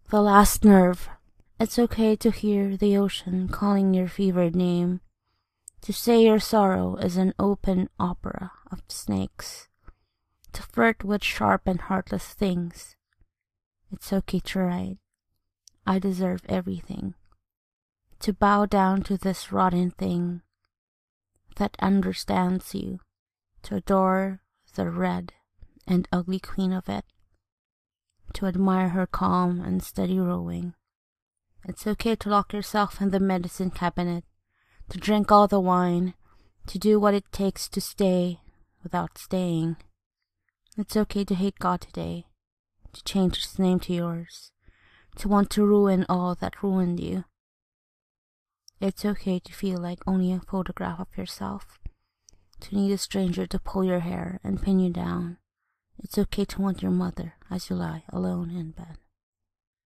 The last nerve. It's okay to hear the ocean calling your fevered name, to say your sorrow is an open opera of snakes, to flirt with sharp and heartless things. It's okay to write, I deserve everything, to bow down to this rotten thing that understands you, to adore the red and ugly queen of it, to admire her calm and steady rowing. It's okay to lock yourself in the medicine cabinet, to drink all the wine, to do what it takes to stay without staying. It's okay to hate God today, to change his name to yours, to want to ruin all that ruined you. It's okay to feel like only a photograph of yourself, to need a stranger to pull your hair and pin you down. It's okay to want your mother as you lie alone in bed.